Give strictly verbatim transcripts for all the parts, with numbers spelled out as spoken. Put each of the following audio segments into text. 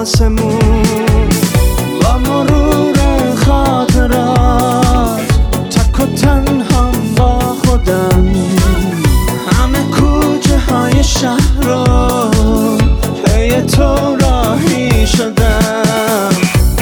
آسمون با مرور خاطرات تک و تنها با خودم همه کوچه های شهر رو پی تو راهی شدم.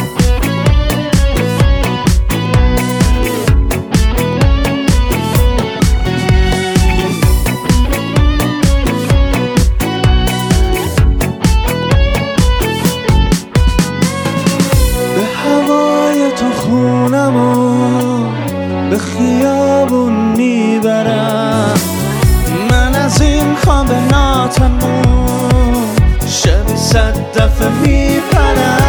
تو خونمو به خیابون میبرم، من از این خواب ناتموم شب صد دفعه میپرم.